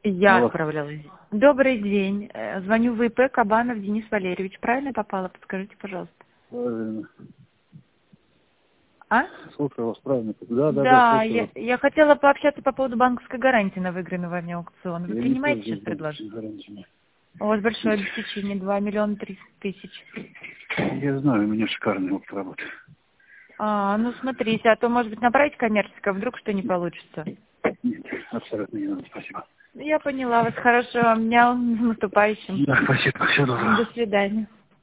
Я Алло. отправлялась. Добрый день. Звоню в ИП Кабанов Денис Валерьевич. Правильно попала? Подскажите, пожалуйста. Правильно. А? Слушаю вас, правильно. Да, Да, слушаю. я хотела пообщаться по поводу банковской гарантии на выигранный вами аукцион. Вы Я не принимаете сейчас пользуюсь предложение? банковскими гарантиями. У вас большое обеспечение, 2 миллиона 300 тысяч. Я знаю, у меня шикарный опыт работы. Ну смотрите, а то, может быть, направить коммерческое, вдруг что не получится. Нет, абсолютно не надо, спасибо. Я поняла вас. Хорошего дня, с наступающим. Да, спасибо, всего доброго. До свидания.